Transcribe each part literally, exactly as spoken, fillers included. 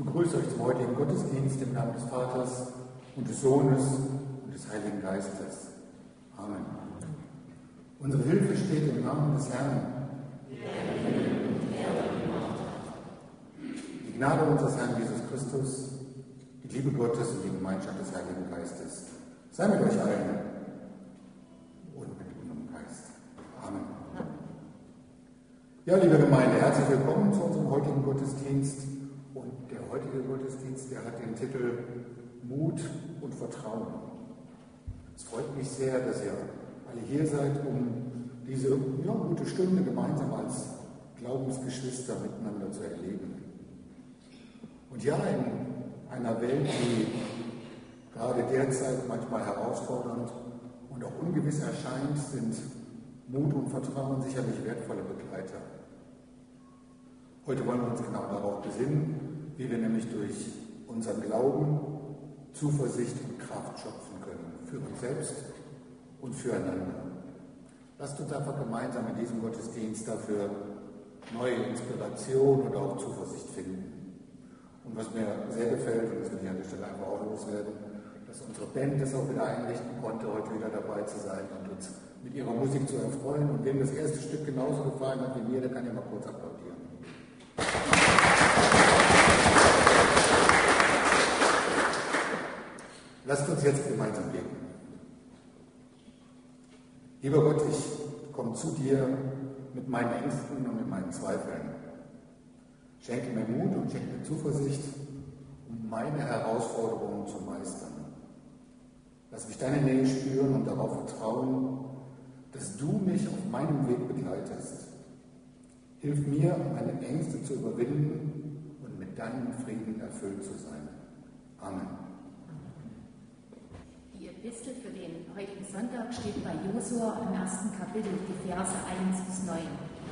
begrüße euch zum heutigen Gottesdienst im Namen des Vaters und des Sohnes und des Heiligen Geistes. Amen. Unsere Hilfe steht im Namen des Herrn. Die Gnade unseres Herrn Jesus Christus, die Liebe Gottes und die Gemeinschaft des Heiligen Geistes sei mit euch allen und mit unserem Geist. Amen. Ja, liebe Gemeinde, herzlich willkommen zu unserem heutigen Gottesdienst. Und der heutige Gottesdienst, der hat den Titel Mut und Vertrauen. Es freut mich sehr, dass ihr alle hier seid, um diese ja, gute Stunde gemeinsam als Glaubensgeschwister miteinander zu erleben. Und ja, in einer Welt, die gerade derzeit manchmal herausfordernd und auch ungewiss erscheint, sind Mut und Vertrauen sicherlich wertvolle Begleiter. Heute wollen wir uns genau darauf besinnen, wie wir nämlich durch unseren Glauben Zuversicht und Kraft schöpfen können, für uns selbst und füreinander. Lasst uns einfach gemeinsam in diesem Gottesdienst dafür neue Inspiration und auch Zuversicht finden. Und was mir sehr gefällt, und das will ich an der Stelle einfach auch loswerden, dass unsere Band es auch wieder einrichten konnte, heute wieder dabei zu sein und uns mit ihrer Musik zu erfreuen. Und wem das erste Stück genauso gefallen hat wie mir, der kann ja mal kurz applaudieren. Lasst uns jetzt gemeinsam beten. Lieber Gott, ich komme zu dir mit meinen Ängsten und mit meinen Zweifeln. Schenke mir Mut und schenke mir Zuversicht, um meine Herausforderungen zu meistern. Lass mich deine Nähe spüren und darauf vertrauen, dass du mich auf meinem Weg begleitest. Hilf mir, meine Ängste zu überwinden und mit deinem Frieden erfüllt zu sein. Amen. Die Epistel für den heutigen Sonntag steht bei Josua im ersten Kapitel, die Verse eins bis neun.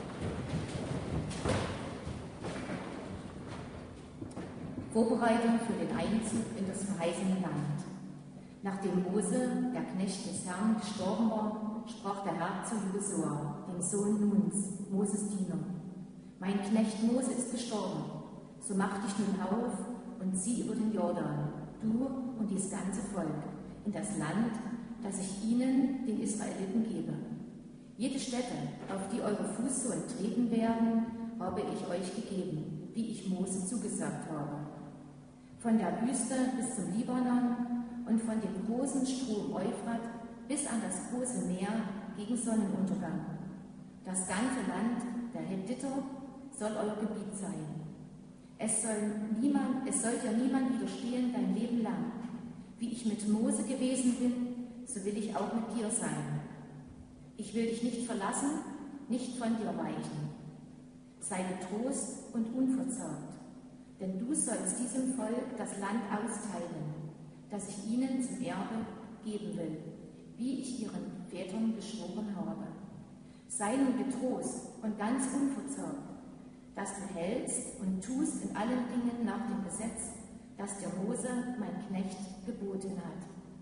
Vorbereitung für den Einzug in das verheißene Land. Nachdem Mose, der Knecht des Herrn, gestorben war, sprach der Herr zu Josua, dem Sohn Nuns, Moses Diener: Mein Knecht Mose ist gestorben, so mach dich nun auf und zieh über den Jordan, du und dies ganze Volk, in das Land, das ich ihnen, den Israeliten, gebe. Jede Stätte, auf die eure Fußsohlen treten werden, habe ich euch gegeben, wie ich Mose zugesagt habe. Von der Wüste bis zum Libanon und von dem großen Strom Euphrat bis an das große Meer gegen Sonnenuntergang. Das ganze Land der Hethiter soll euer Gebiet sein. Es soll niemand, es soll dir niemand widerstehen dein Leben lang. Wie ich mit Mose gewesen bin, so will ich auch mit dir sein. Ich will dich nicht verlassen, nicht von dir weichen. Sei getrost und unverzagt, denn du sollst diesem Volk das Land austeilen, das ich ihnen zum Erbe geben will, wie ich ihren Vätern geschworen habe. Sei nun getrost und ganz unverzagt, dass du hältst und tust in allen Dingen nach dem Gesetz, das dir Mose, mein Knecht, geboten hat.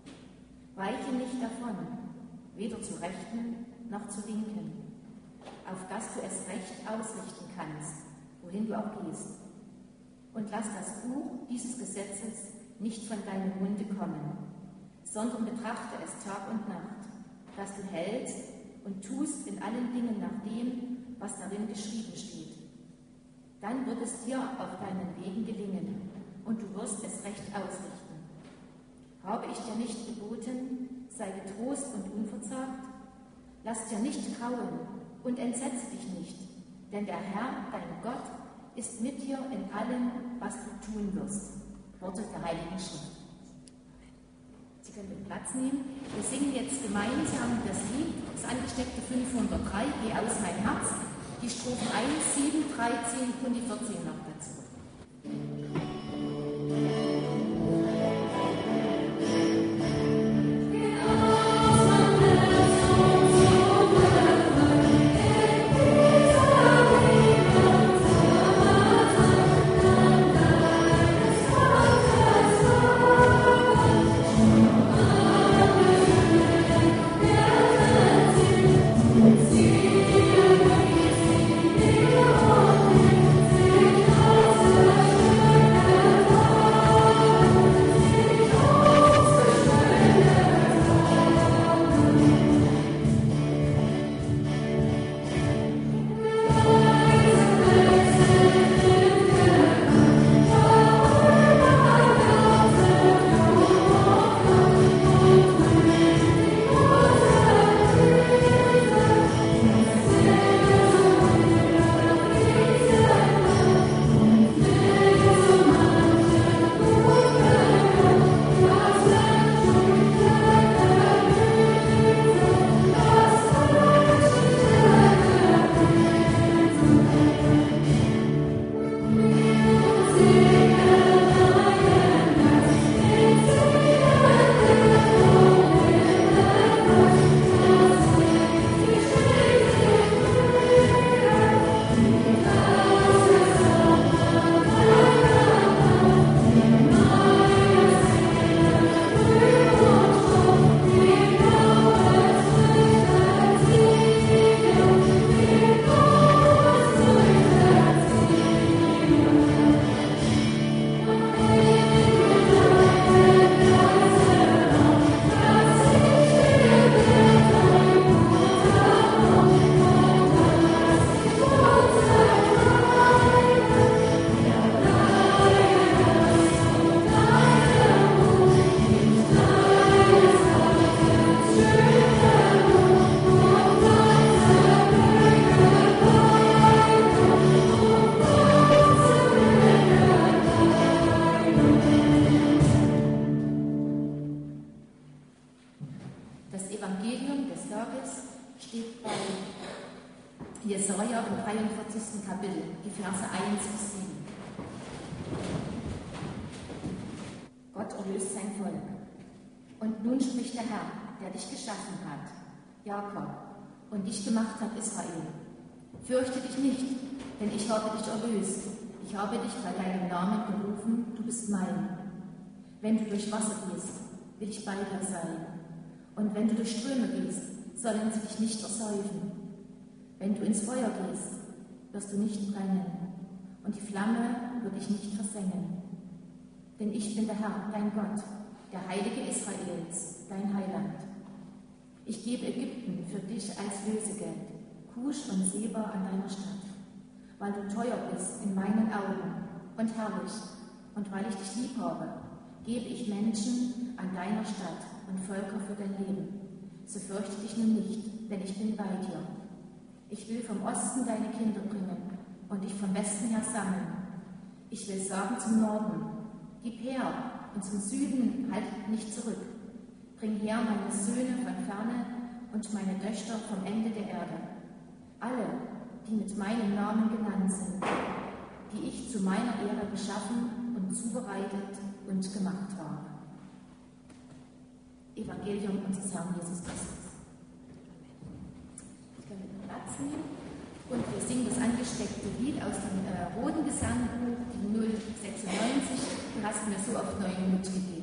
Weiche nicht davon, weder zur Rechten noch zur Linken, auf dass du es recht ausrichten kannst, wohin du auch gehst. Und lass das Buch dieses Gesetzes nicht von deinem Munde kommen, sondern betrachte es Tag und Nacht, dass du hältst und tust in allen Dingen nach dem, was darin geschrieben steht. Dann wird es dir auf deinen Wegen gelingen und du wirst es recht ausrichten. Habe ich dir nicht geboten, sei getrost und unverzagt? Lass dir nicht grauen und entsetze dich nicht, denn der Herr, dein Gott, ist mit dir in allem, was du tun wirst. Worte der Heiligen Schrift. Sie können Platz nehmen. Wir singen jetzt gemeinsam das Lied, das angesteckte fünfhundertdrei, Geh aus mein Herz, die Strophen eins, sieben, dreizehn und die vierzehn noch dazu. See steht bei Jesaja im dreiundvierzigsten Kapitel, die Verse eins bis sieben. Gott erlöst sein Volk. Und nun spricht der Herr, der dich geschaffen hat, Jakob, und dich gemacht hat, Israel. Fürchte dich nicht, denn ich habe dich erlöst. Ich habe dich bei deinem Namen berufen, du bist mein. Wenn du durch Wasser gehst, will ich bei dir sein. Und wenn du durch Ströme gehst, sollen sie dich nicht ersäufen. Wenn du ins Feuer gehst, wirst du nicht brennen, und die Flamme wird dich nicht versengen. Denn ich bin der Herr, dein Gott, der Heilige Israels, dein Heiland. Ich gebe Ägypten für dich als Lösegeld, Kusch und Seba an deiner Stadt, weil du teuer bist in meinen Augen und herrlich, und weil ich dich lieb habe, gebe ich Menschen an deiner Stadt und Völker für dein Leben. So fürchte dich nun nicht, denn ich bin bei dir. Ich will vom Osten deine Kinder bringen und dich vom Westen her sammeln. Ich will sagen zum Norden, gib her, und zum Süden halt nicht zurück. Bring her meine Söhne von ferne und meine Töchter vom Ende der Erde. Alle, die mit meinem Namen genannt sind, die ich zu meiner Ehre geschaffen und zubereitet und gemacht habe. Evangelium unseres Herrn Jesus Christus. Ich kann mit Platz nehmen und wir singen das angesteckte Lied aus dem äh, Roten Gesangbuch, die null sechsundneunzig. Du hast mir so oft neuen Mut gegeben.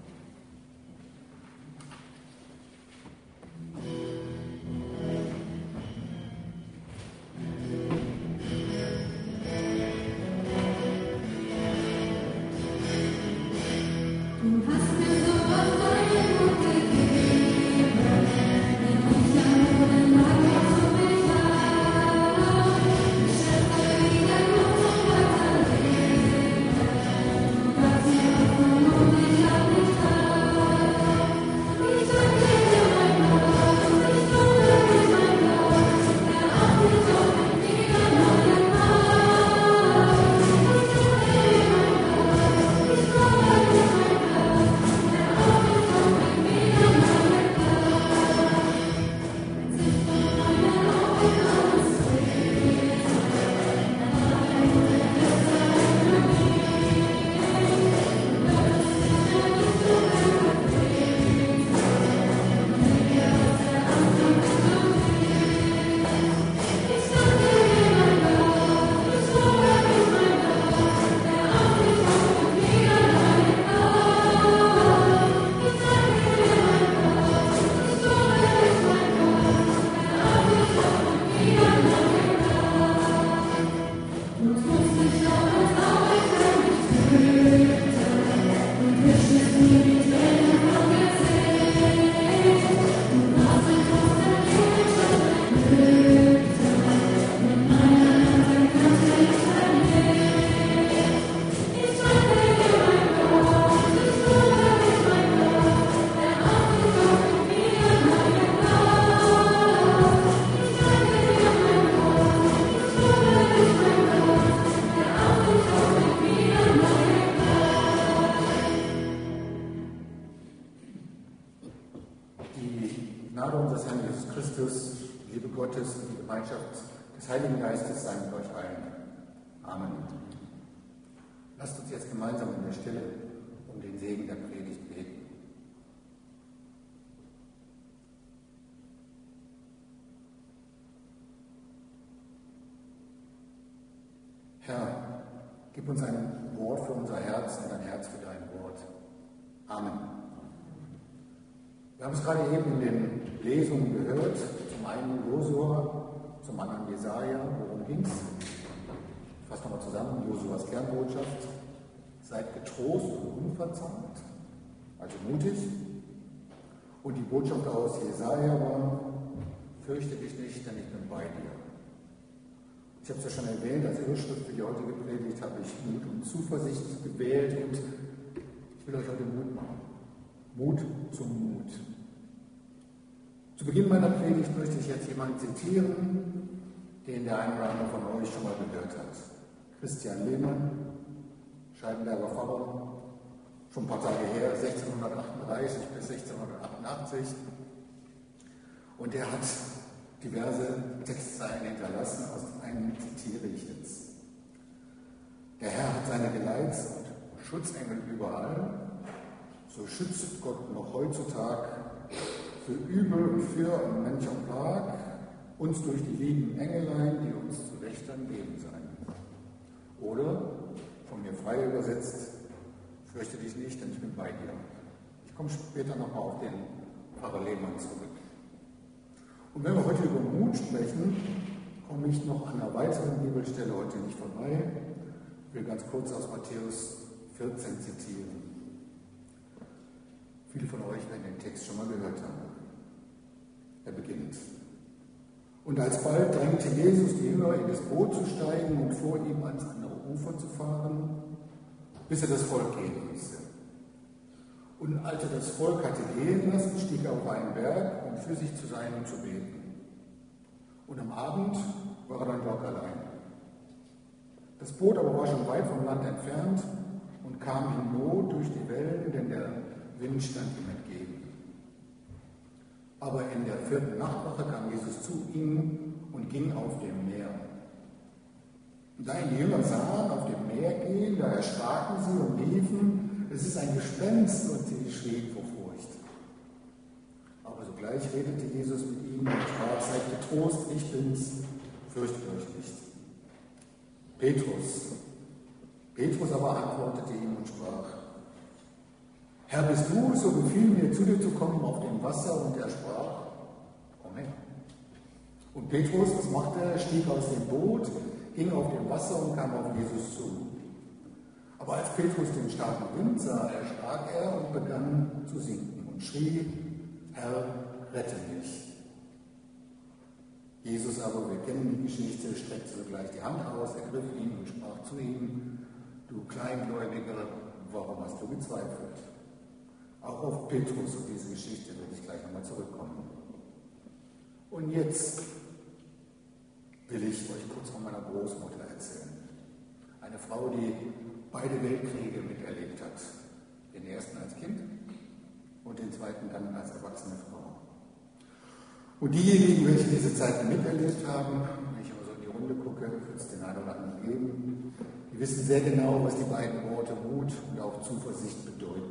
Heiligen Geistes sei mit euch allen. Amen. Lasst uns jetzt gemeinsam in der Stille um den Segen der Predigt beten. Herr, gib uns ein Wort für unser Herz und ein Herz für dein Wort. Amen. Wir haben es gerade eben in den Lesungen gehört, zum einen Josua, zum anderen Jesaja. Worum ging es? Ich fasse nochmal zusammen, Josuas Kernbotschaft. Seid getrost und unverzagt, also mutig. Und die Botschaft aus Jesaja war, fürchte dich nicht, denn ich bin bei dir. Ich habe es ja schon erwähnt, als Überschrift für die heutige Predigt habe ich Mut und Zuversicht gewählt und ich will euch heute Mut machen. Mut zum Mut. Zu Beginn meiner Predigt möchte ich jetzt jemanden zitieren, den der eine oder andere von euch schon mal gehört hat. Christian Lehmann, Scheibenberger Pfarrer, schon ein paar Tage her, sechzehnhundertachtunddreißig bis sechzehnhundertachtundachtzig. Und er hat diverse Textzeilen hinterlassen, aus einem zitiere ich jetzt. Der Herr hat seine Geleits- und Schutzengel überall, so schützt Gott noch heutzutage für Übel und für und mancher Plag uns durch die lieben Engelein, die uns zu Wächtern geben sein. Oder, von mir frei übersetzt, fürchte dich nicht, denn ich bin bei dir. Ich komme später nochmal auf den Parallelmann zurück. Und wenn wir heute über Mut sprechen, komme ich noch an einer weiteren Bibelstelle heute nicht vorbei. Ich will ganz kurz aus Matthäus vierzehn zitieren. Viele von euch werden den Text schon mal gehört haben. Er beginnt. Und alsbald drängte Jesus die Jünger, in das Boot zu steigen und vor ihm ans andere Ufer zu fahren, bis er das Volk gehen ließe. Und als er das Volk hatte gehen lassen, stieg er auf einen Berg, um für sich zu sein und zu beten. Und am Abend war er dann dort allein. Das Boot aber war schon weit vom Land entfernt und kam in Not durch die Wellen, denn der Wind stand ihm entgegen. Aber in der vierten Nachtwache kam Jesus zu ihnen und ging auf dem Meer. Und da ihn die Jünger sahen auf dem Meer gehen, da erschraken sie und riefen, es ist ein Gespenst, und sie schrien vor Furcht. Aber sogleich redete Jesus mit ihnen und sprach, seid getrost, ich bin's, fürchtet euch nicht. Petrus. Petrus aber antwortete ihm und sprach, Herr, bist du, so befiehl mir, zu dir zu kommen auf dem Wasser. Und er sprach, komm her. Und Petrus, was machte er? Stieg aus dem Boot, ging auf dem Wasser und kam auf Jesus zu. Aber als Petrus den starken Wind sah, erschrak er und begann zu sinken und schrie, Herr, rette mich. Jesus aber, wir kennen die Geschichte, streckte sogleich die Hand aus, ergriff ihn und sprach zu ihm, du Kleingläubiger, warum hast du gezweifelt? Auch auf Petrus und diese Geschichte werde ich gleich nochmal zurückkommen. Und jetzt will ich euch kurz von meiner Großmutter erzählen. Eine Frau, die beide Weltkriege miterlebt hat. Den ersten als Kind und den zweiten dann als erwachsene Frau. Und diejenigen, welche diese Zeiten miterlebt haben, wenn ich aber so in die Runde gucke, wird es den einen oder anderen geben, die wissen sehr genau, was die beiden Worte Mut und auch Zuversicht bedeuten.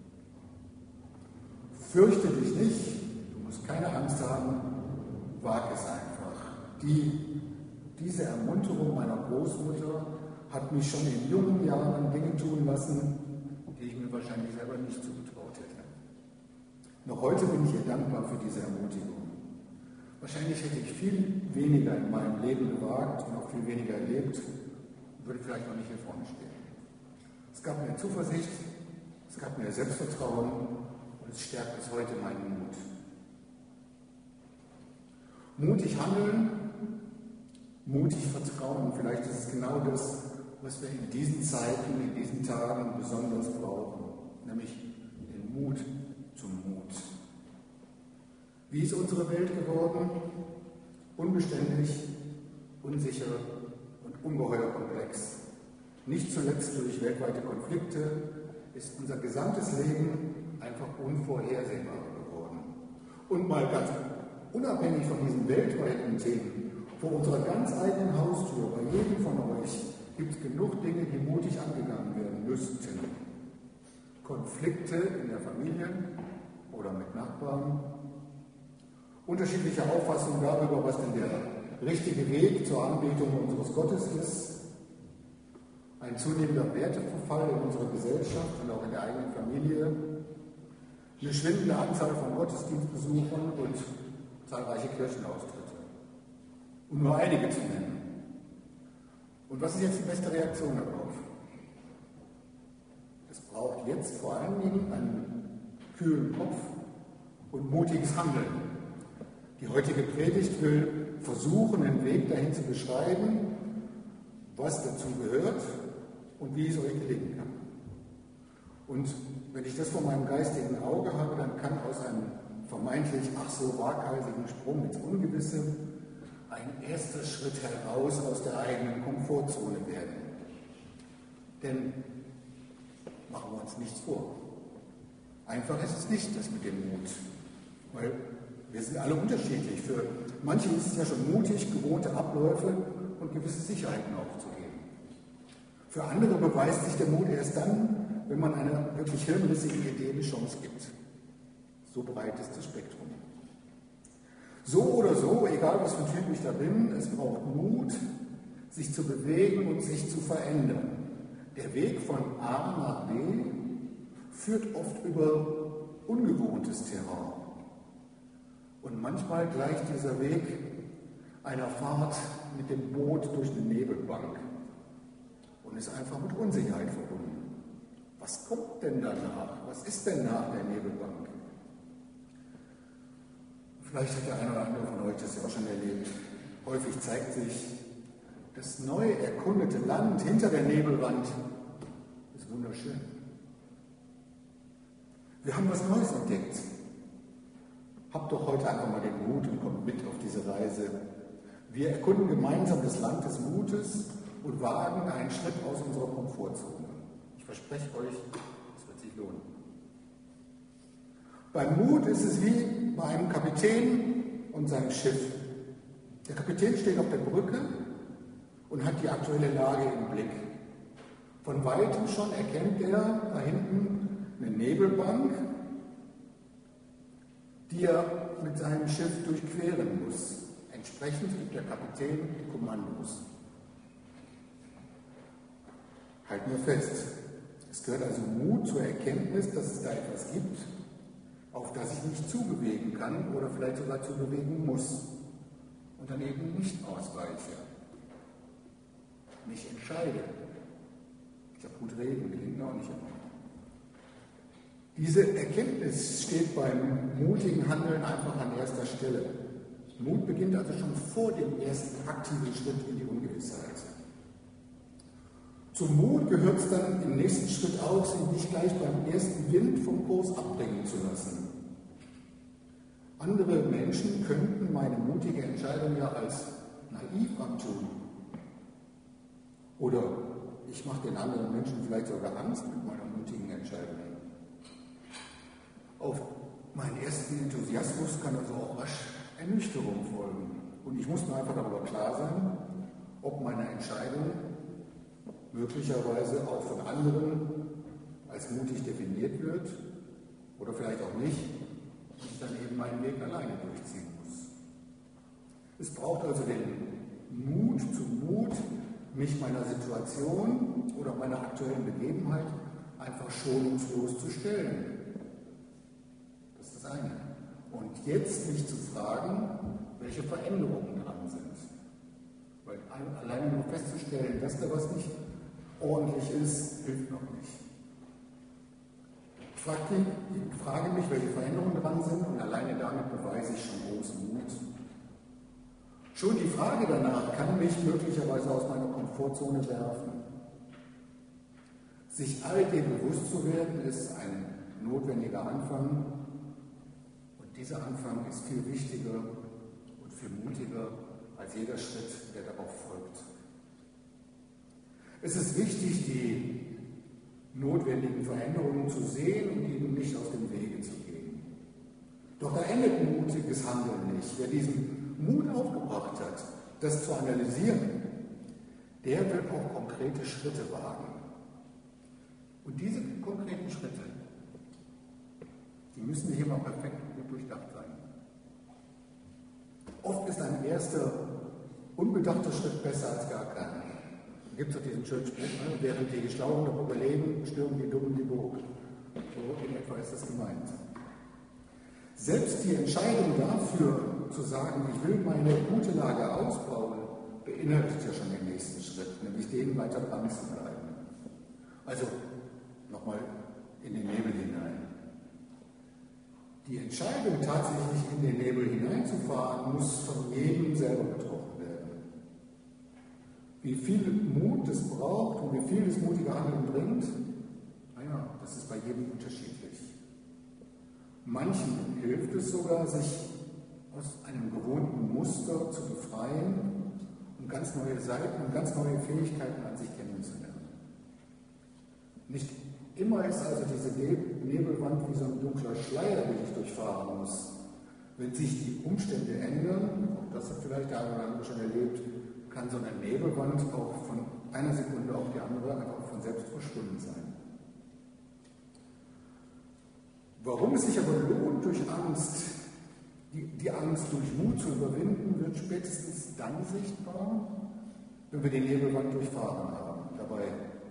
Fürchte dich nicht, du musst keine Angst haben, wag es einfach. Die, diese Ermunterung meiner Großmutter hat mich schon in jungen Jahren Dinge tun lassen, die ich mir wahrscheinlich selber nicht zugetraut hätte. Noch heute bin ich ihr dankbar für diese Ermutigung. Wahrscheinlich hätte ich viel weniger in meinem Leben gewagt und auch viel weniger erlebt und würde vielleicht auch nicht hier vorne stehen. Es gab mir Zuversicht, es gab mir Selbstvertrauen und es stärkt bis heute meinen Mut. Mutig handeln, mutig vertrauen, vielleicht ist es genau das, was wir in diesen Zeiten, in diesen Tagen besonders brauchen, nämlich den Mut zum Mut. Wie ist unsere Welt geworden? Unbeständig, unsicher und ungeheuer komplex. Nicht zuletzt durch weltweite Konflikte ist unser gesamtes Leben einfach unvorhersehbar geworden. Und mal ganz unabhängig von diesen weltweiten Themen, vor unserer ganz eigenen Haustür, bei jedem von euch, gibt es genug Dinge, die mutig angegangen werden müssten. Konflikte in der Familie oder mit Nachbarn, unterschiedliche Auffassungen darüber, was denn der richtige Weg zur Anbetung unseres Gottes ist, ein zunehmender Werteverfall in unserer Gesellschaft und auch in der eigenen Familie, eine schwindende Anzahl von Gottesdienstbesuchern und zahlreiche Kirchenaustritte, um nur einige zu nennen. Und was ist jetzt die beste Reaktion darauf? Es braucht jetzt vor allen Dingen einen kühlen Kopf und mutiges Handeln. Die heutige Predigt will versuchen, einen Weg dahin zu beschreiben, was dazu gehört und wie es euch gelingen kann. Und wenn ich das vor meinem geistigen Auge habe, dann kann aus einem vermeintlich ach so waghalsigen Sprung ins Ungewisse ein erster Schritt heraus aus der eigenen Komfortzone werden. Denn machen wir uns nichts vor. Einfach ist es nicht, das mit dem Mut. Weil Wir sind alle unterschiedlich. Für manche ist es ja schon mutig, gewohnte Abläufe und gewisse Sicherheiten aufzugeben. Für andere beweist sich der Mut erst dann, wenn man einer wirklich hirnrissigen Idee eine Chance gibt. So breit ist das Spektrum. So oder so, egal was für ein Typ ich da bin, es braucht Mut, sich zu bewegen und sich zu verändern. Der Weg von A nach B führt oft über ungewohntes Terrain. Und manchmal gleicht dieser Weg einer Fahrt mit dem Boot durch eine Nebelbank und ist einfach mit Unsicherheit verbunden. Was kommt denn danach? Was ist denn nach der Nebelbank? Vielleicht hat der eine oder andere von euch das ja auch schon erlebt. Häufig zeigt sich, das neu erkundete Land hinter der Nebelwand ist wunderschön. Wir haben was Neues entdeckt. Habt doch heute einfach mal den Mut und kommt mit auf diese Reise. Wir erkunden gemeinsam das Land des Mutes und wagen einen Schritt aus unserer Komfortzone. Ich verspreche euch, es wird sich lohnen. Beim Mut ist es wie bei einem Kapitän und seinem Schiff. Der Kapitän steht auf der Brücke und hat die aktuelle Lage im Blick. Von weitem schon erkennt er da hinten eine Nebelbank, die er mit seinem Schiff durchqueren muss. Entsprechend gibt der Kapitän die Kommandos. Halten wir fest. Es gehört also Mut zur Erkenntnis, dass es da etwas gibt, auf das ich mich zubewegen kann oder vielleicht sogar zubewegen muss und dann eben nicht ausweiche. Mich entscheide. Ich habe gut reden, gelingt auch nicht immer. Diese Erkenntnis steht beim mutigen Handeln einfach an erster Stelle. Mut beginnt also schon vor dem ersten aktiven Schritt in die Ungewissheit. Zum Mut gehört es dann im nächsten Schritt auch, sich nicht gleich beim ersten Wind vom Kurs abbringen zu lassen. Andere Menschen könnten meine mutige Entscheidung ja als naiv abtun. Oder ich mache den anderen Menschen vielleicht sogar Angst mit meiner mutigen Entscheidung. Auf meinen ersten Enthusiasmus kann also auch rasch Ernüchterung folgen. Und ich muss mir einfach darüber klar sein, ob meine Entscheidung möglicherweise auch von anderen als mutig definiert wird oder vielleicht auch nicht und ich dann eben meinen Weg alleine durchziehen muss. Es braucht also den Mut zum Mut, mich meiner Situation oder meiner aktuellen Begebenheit einfach schonungslos zu stellen. Das ist das eine. Und jetzt mich zu fragen, welche Veränderungen dran sind. Weil alleine nur festzustellen, dass da was nicht ordentlich ist, hilft noch nicht. Ich frage, ich frage mich, welche Veränderungen dran sind und alleine damit beweise ich schon großen Mut. Schon die Frage danach kann mich möglicherweise aus meiner Komfortzone werfen. Sich all dem bewusst zu werden, ist ein notwendiger Anfang. Und dieser Anfang ist viel wichtiger und viel mutiger als jeder Schritt, der darauf folgt. Es ist wichtig, die notwendigen Veränderungen zu sehen und ihnen nicht aus dem Wege zu gehen. Doch da endet mutiges Handeln nicht. Wer diesen Mut aufgebracht hat, das zu analysieren, der wird auch konkrete Schritte wagen. Und diese konkreten Schritte, die müssen nicht immer perfekt und durchdacht sein. Oft ist ein erster, unbedachter Schritt besser als gar keiner. Da gibt es doch diesen schönen Spruch, ne? Während die Schlauen noch überleben, stürmen die Dummen die Burg. So in etwa ist das gemeint. Selbst die Entscheidung dafür, zu sagen, ich will meine gute Lage ausbauen, beinhaltet ja schon den nächsten Schritt, nämlich den weiter dran zu bleiben. Also nochmal in den Nebel hinein. Die Entscheidung, tatsächlich in den Nebel hineinzufahren, muss von jedem selber getroffen werden. Wie viel Mut es braucht und wie viel das mutige Handeln bringt, naja, das ist bei jedem unterschiedlich. Manchen hilft es sogar, sich aus einem gewohnten Muster zu befreien und ganz neue Seiten und ganz neue Fähigkeiten an sich kennenzulernen. Nicht immer ist also diese Nebelwand wie so ein dunkler Schleier, den ich durchfahren muss. Wenn sich die Umstände ändern, auch das hat vielleicht der eine oder andere schon erlebt, kann so eine Nebelwand auch von einer Sekunde auf die andere einfach von selbst verschwunden sein. Warum es sich aber lohnt, durch Angst, die, die Angst durch Mut zu überwinden, wird spätestens dann sichtbar, wenn wir die Nebelwand durchfahren haben. Dabei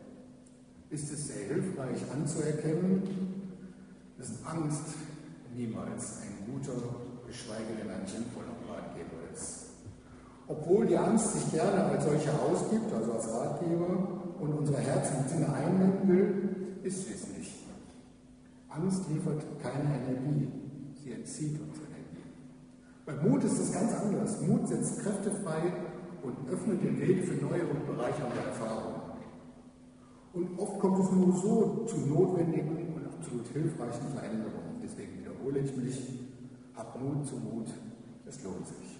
ist es sehr hilfreich anzuerkennen, dass Angst niemals ein guter, geschweige denn ein sinnvoller Ratgeber ist. Obwohl die Angst sich gerne als solche ausgibt, also als Ratgeber, und unsere Herzen und Sinne einnehmen will, ist sie es nicht. Angst liefert keine Energie, sie entzieht uns Energie. Bei Mut ist es ganz anders. Mut setzt Kräfte frei und öffnet den Weg für neue und bereichernde Erfahrungen. Und oft kommt es nur so zu notwendigen und absolut hilfreichen Veränderungen. Deswegen wiederhole ich mich, hab Mut zu Mut, es lohnt sich.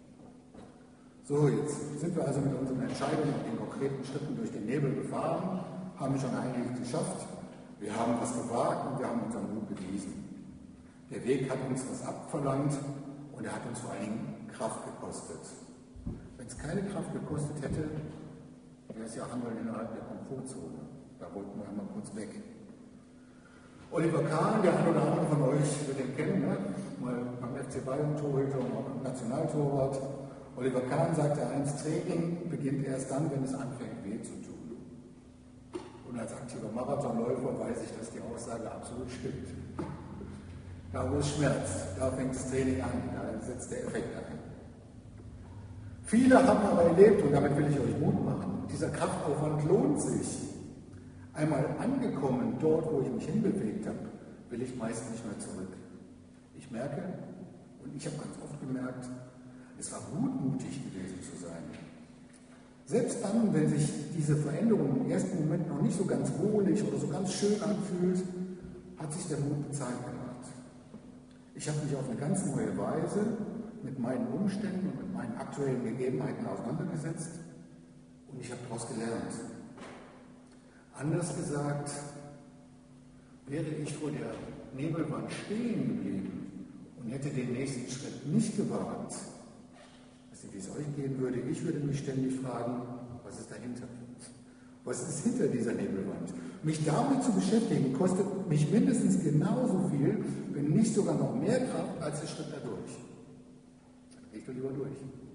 So, jetzt sind wir also mit unseren Entscheidungen und den konkreten Schritten durch den Nebel gefahren, haben schon einiges geschafft, wir haben was gewagt und wir haben unseren Mut bewiesen. Der Weg hat uns was abverlangt und er hat uns vor allen Dingen Kraft gekostet. Wenn es keine Kraft gekostet hätte, wäre es ja Handeln innerhalb der Komfortzone. Da wollten wir einmal kurz weg. Oliver Kahn, der eine oder andere von euch wird ihn kennen, ne? Mal beim F C Bayern Torhüter und auch beim Nationaltorwart. Oliver Kahn sagte einst, Training beginnt erst dann, wenn es anfängt, weh zu tun. Und als aktiver Marathonläufer weiß ich, dass die Aussage absolut stimmt. Da, wo es schmerzt, da fängt das Training an, da setzt der Effekt ein. Viele haben aber erlebt, und damit will ich euch Mut machen, dieser Kraftaufwand lohnt sich. Einmal angekommen, dort, wo ich mich hinbewegt habe, will ich meist nicht mehr zurück. Ich merke, und ich habe ganz oft gemerkt, es war gut, mutig gewesen zu sein. Selbst dann, wenn sich diese Veränderung im ersten Moment noch nicht so ganz wohlig oder so ganz schön anfühlt, hat sich der Mut bezahlt gemacht. Ich habe mich auf eine ganz neue Weise mit meinen Umständen und mit meinen aktuellen Gegebenheiten auseinandergesetzt und ich habe daraus gelernt. Anders gesagt, wäre ich vor der Nebelwand stehen geblieben und hätte den nächsten Schritt nicht gewagt, weiß nicht, wie es euch gehen würde, ich würde mich ständig fragen, was ist dahinter? Was ist hinter dieser Nebelwand? Mich damit zu beschäftigen, kostet mich mindestens genauso viel, wenn nicht sogar noch mehr Kraft als der Schritt dadurch. Dann gehe ich doch lieber durch.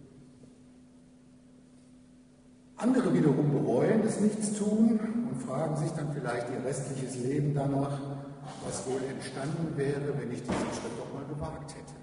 Andere wiederum bereuen das Nichtstun und fragen sich dann vielleicht ihr restliches Leben danach, was wohl entstanden wäre, wenn ich diesen Schritt doch mal gewagt hätte.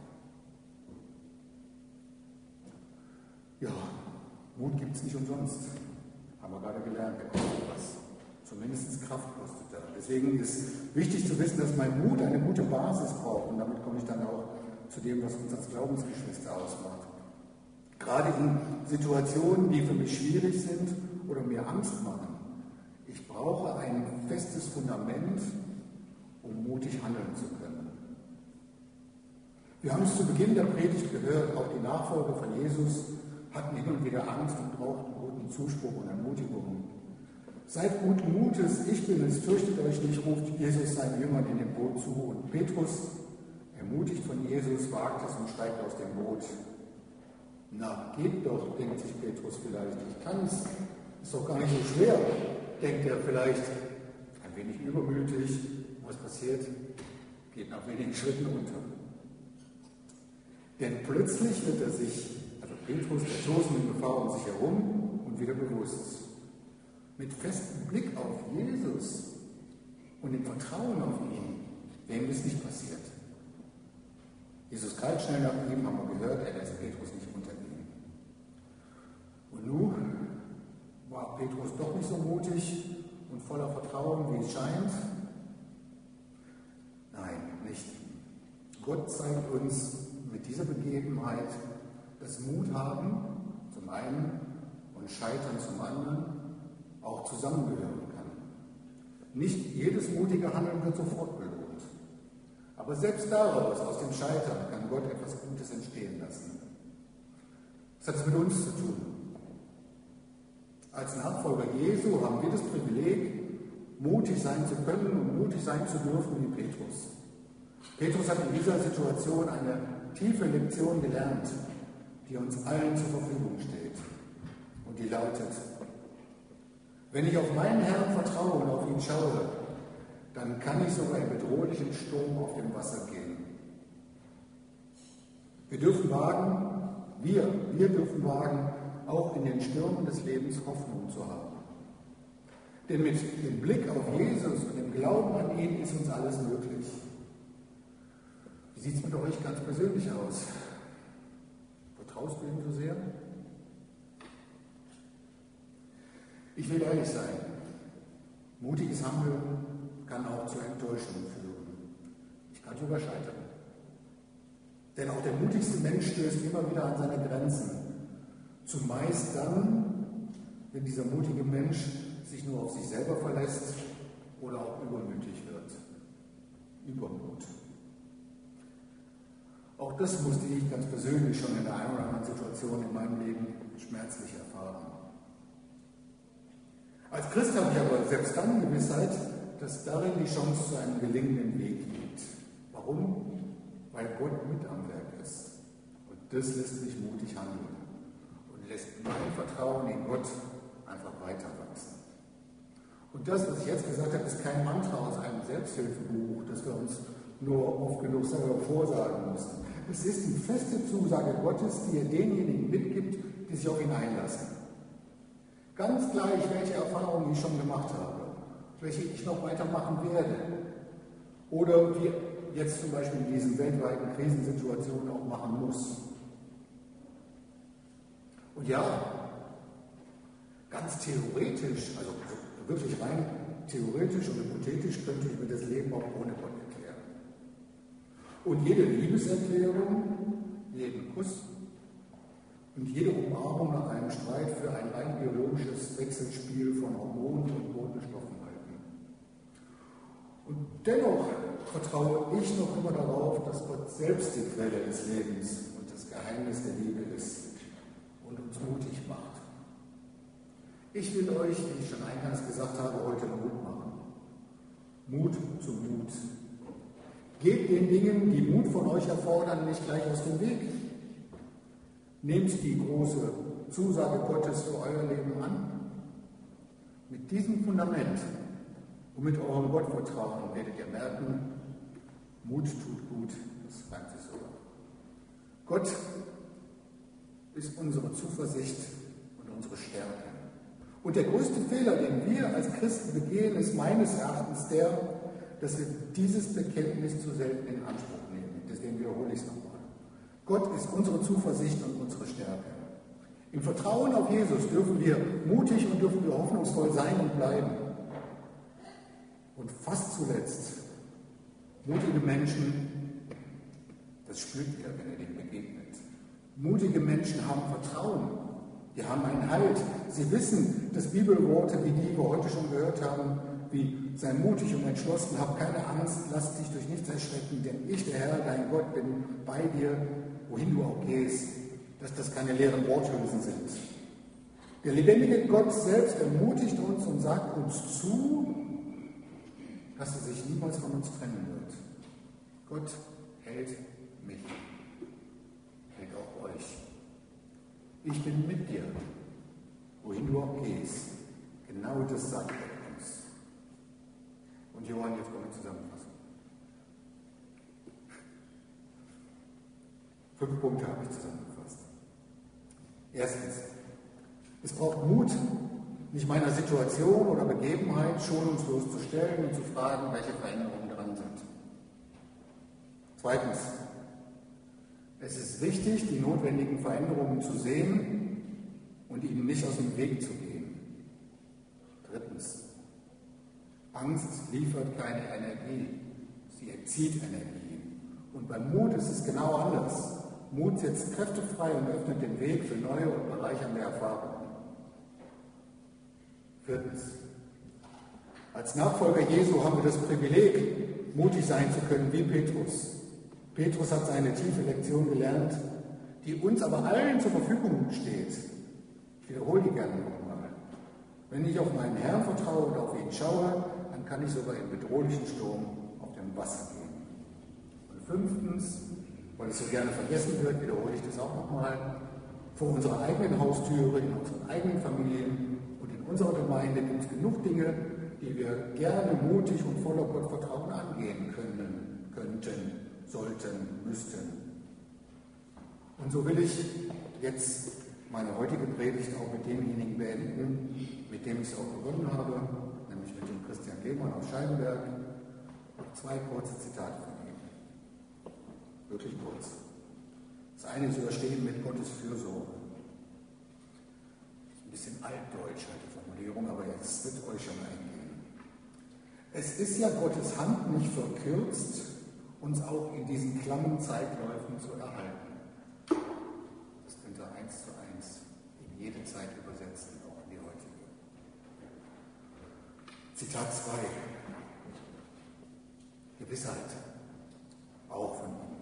Ja, Mut gibt es nicht umsonst. Haben wir gerade gelernt, der kostet was. Zumindest Kraft kostet er. Deswegen ist wichtig zu wissen, dass mein Mut eine gute Basis braucht. Und damit komme ich dann auch zu dem, was uns als Glaubensgeschwister ausmacht. Gerade in Situationen, die für mich schwierig sind oder mir Angst machen. Ich brauche ein festes Fundament, um mutig handeln zu können. Wir haben es zu Beginn der Predigt gehört, auch die Nachfolger von Jesus hatten hin und wieder Angst und brauchten guten Zuspruch und Ermutigung. Seid guten Mutes, ich bin es, fürchtet euch nicht, ruft Jesus seinen Jüngern in dem Boot zu. Und Petrus, ermutigt von Jesus, wagt es und steigt aus dem Boot. Na, geht doch, denkt sich Petrus vielleicht. Ich kann es, ist doch gar nicht so schwer, denkt er vielleicht, ein wenig übermütig. Was passiert? Geht nach wenigen Schritten unter. Denn plötzlich wird er sich, also Petrus, der Tosen in Gefahr um sich herum und wieder bewusst. Mit festem Blick auf Jesus und dem Vertrauen auf ihn, wem das nicht passiert. Jesus greift schnell nach ihm, haben wir gehört, er lässt Petrus nicht untergehen. Und nun war Petrus doch nicht so mutig und voller Vertrauen, wie es scheint. Nein, nicht. Gott zeigt uns mit dieser Begebenheit, dass Mut haben zum einen und Scheitern zum anderen auch zusammengehören kann. Nicht jedes mutige Handeln wird sofort belohnt. Aber selbst daraus, aus dem Scheitern, kann Gott etwas Gutes entstehen lassen. Das hat es mit uns zu tun. Als Nachfolger Jesu haben wir das Privileg, mutig sein zu können und mutig sein zu dürfen wie Petrus. Petrus hat in dieser Situation eine tiefe Lektion gelernt, die uns allen zur Verfügung steht. Und die lautet: Wenn ich auf meinen Herrn vertraue und auf ihn schaue, dann kann ich sogar in bedrohlichem Sturm auf dem Wasser gehen. Wir dürfen wagen, wir, wir dürfen wagen, auch in den Stürmen des Lebens Hoffnung zu haben. Denn mit dem Blick auf Jesus und dem Glauben an ihn ist uns alles möglich. Wie sieht es mit euch ganz persönlich aus? Vertraust du ihm so sehr? Ich will ehrlich sein, mutiges Handeln kann auch zur Enttäuschung führen. Ich kann sogar scheitern. Denn auch der mutigste Mensch stößt immer wieder an seine Grenzen. Zumeist dann, wenn dieser mutige Mensch sich nur auf sich selber verlässt oder auch übermütig wird. Übermut. Auch das musste ich ganz persönlich schon in der einen oder anderen Situation in meinem Leben schmerzlich erfahren. Als Christ habe ich aber selbst dann die Gewissheit, dass darin die Chance zu einem gelingenden Weg liegt. Warum? Weil Gott mit am Werk ist. Und das lässt mich mutig handeln und lässt mein Vertrauen in Gott einfach weiter wachsen. Und das, was ich jetzt gesagt habe, ist kein Mantra aus einem Selbsthilfebuch, das wir uns nur oft genug selber vorsagen müssen. Es ist die feste Zusage Gottes, die er denjenigen mitgibt, die sich auf ihn einlassen. Ganz gleich, welche Erfahrungen ich schon gemacht habe, welche ich noch weitermachen werde. Oder wie jetzt zum Beispiel in diesen weltweiten Krisensituationen auch machen muss. Und ja, ganz theoretisch, also wirklich rein theoretisch und hypothetisch könnte ich mir das Leben auch ohne Gott erklären. Und jede Liebeserklärung, jeden Kuss und jede Umarmung nach einem Streit für ein rein biologisches Wechselspiel von Hormonen und Botenstoffen halten. Und dennoch vertraue ich noch immer darauf, dass Gott selbst die Quelle des Lebens und das Geheimnis der Liebe ist und uns mutig macht. Ich will euch, wie ich schon eingangs gesagt habe, heute Mut machen. Mut zum Mut. Gebt den Dingen, die Mut von euch erfordern, nicht gleich aus dem Weg. Nehmt die große Zusage Gottes für euer Leben an. Mit diesem Fundament und mit eurem Gottvertrauen werdet ihr merken, Mut tut gut, das reimt sich sogar. Gott ist unsere Zuversicht und unsere Stärke. Und der größte Fehler, den wir als Christen begehen, ist meines Erachtens der, dass wir dieses Bekenntnis zu selten in Anspruch nehmen. Deswegen wiederhole ich es nochmal. Gott ist unsere Zuversicht und unsere Stärke. Im Vertrauen auf Jesus dürfen wir mutig und dürfen wir hoffnungsvoll sein und bleiben. Und fast zuletzt, mutige Menschen, das spürt ihr, wenn ihr dem begegnet. Mutige Menschen haben Vertrauen. Die haben einen Halt. Sie wissen, dass Bibelworte, wie die wir heute schon gehört haben, wie sei mutig und entschlossen, hab keine Angst, lass dich durch nichts erschrecken, denn ich, der Herr, dein Gott, bin bei dir, wohin du auch gehst, dass das keine leeren Worthülsen sind. Der lebendige Gott selbst ermutigt uns und sagt uns zu, dass er sich niemals von uns trennen wird. Gott hält mich, hält auch euch. Ich bin mit dir, wohin du auch gehst. Genau das sagt er uns. Und Johann, jetzt wollen wir zusammenfassen. Fünf Punkte habe ich zusammengefasst. Erstens, es braucht Mut, nicht meiner Situation oder Begebenheit schonungslos zu stellen und zu fragen, welche Veränderungen dran sind. Zweitens, es ist wichtig, die notwendigen Veränderungen zu sehen und ihnen nicht aus dem Weg zu gehen. Drittens, Angst liefert keine Energie, sie entzieht Energie. Und beim Mut ist es genau anders. Mut setzt Kräfte frei und öffnet den Weg für neue und bereichernde Erfahrungen. Viertens, als Nachfolger Jesu haben wir das Privileg, mutig sein zu können wie Petrus. Petrus hat seine tiefe Lektion gelernt, die uns aber allen zur Verfügung steht. Ich wiederhole die gerne nochmal. Wenn ich auf meinen Herrn vertraue und auf ihn schaue, dann kann ich sogar im bedrohlichen Sturm auf dem Wasser gehen. Und fünftens, weil es so gerne vergessen wird, wiederhole ich das auch nochmal, vor unserer eigenen Haustüre, in unseren eigenen Familien und in unserer Gemeinde gibt es genug Dinge, die wir gerne mutig und voller Gottvertrauen angehen können, könnten, sollten, müssten. Und so will ich jetzt meine heutige Predigt auch mit demjenigen beenden, mit dem ich es auch begonnen habe, nämlich mit dem Christian Lehmann aus Scheibenberg. Zwei kurze Zitate von ihm. Wirklich kurz. Das eine ist überstehen mit Gottes Fürsorge. Ein bisschen altdeutsch halt die Formulierung, aber jetzt wird euch schon eingehen. Es ist ja Gottes Hand nicht verkürzt, uns auch in diesen klammen Zeitläufen zu erhalten. Das könnt ihr eins zu eins in jede Zeit übersetzen, auch in die heutige. Zitat zwei. Gewissheit, auch von ihm.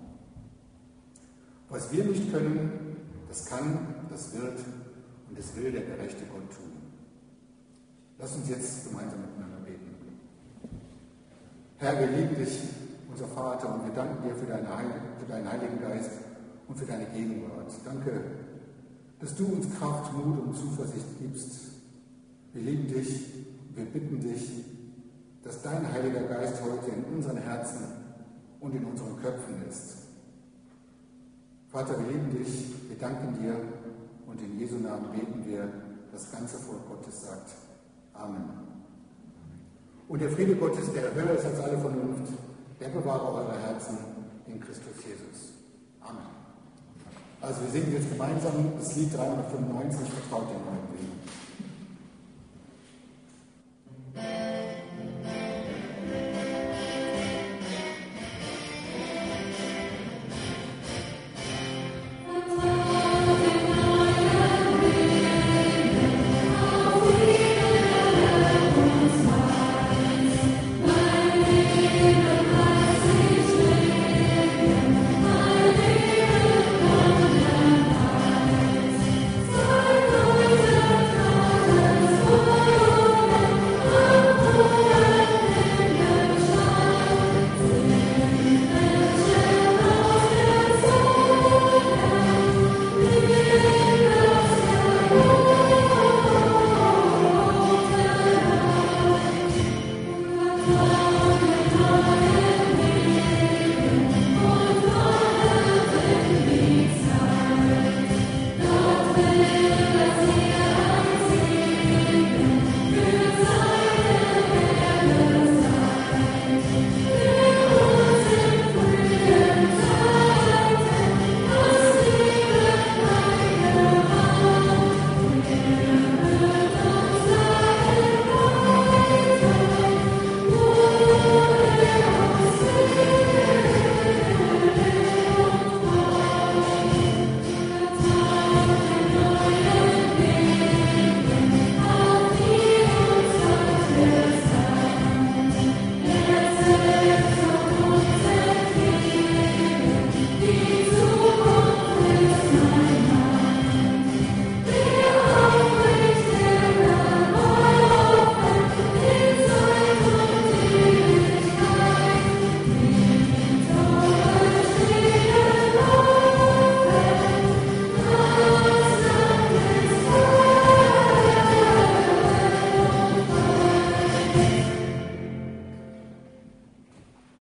Was wir nicht können, das kann, das wird und das will der gerechte Gott tun. Lass uns jetzt gemeinsam miteinander beten. Herr, wir lieben dich, unser Vater, und wir danken dir für, deine Heil für deinen Heiligen Geist und für deine Gegenwart. Danke, dass du uns Kraft, Mut und Zuversicht gibst. Wir lieben dich, wir bitten dich, dass dein Heiliger Geist heute in unseren Herzen und in unseren Köpfen ist. Vater, wir lieben dich, wir danken dir und in Jesu Namen beten wir, das ganze Volk Gottes sagt Amen. Und der Friede Gottes, der höher ist als alle Vernunft, der bewahre eure Herzen in Christus Jesus. Amen. Also wir singen jetzt gemeinsam das Lied dreihundertfünfundneunzig, Vertraut dem neuen Weg. Yeah.